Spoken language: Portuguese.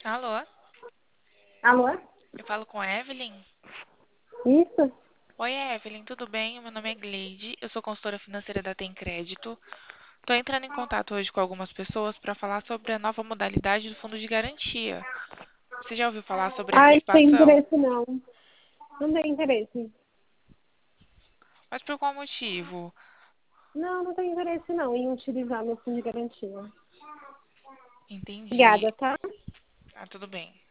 Alô, Alô? eu falo com a Evelyn? Isso? Oi, Evelyn, tudo bem? Meu nome é Gleide, eu sou consultora financeira da Tem Crédito. Estou entrando em contato hoje com algumas pessoas para falar sobre a nova modalidade do fundo de garantia. Você já ouviu falar sobre Ai, tem antecipação? interesse não. Não tem interesse. Mas por qual motivo? Não tem interesse não em utilizar meu fundo de garantia. Entendi. Obrigada, tá? Ah, tudo bem.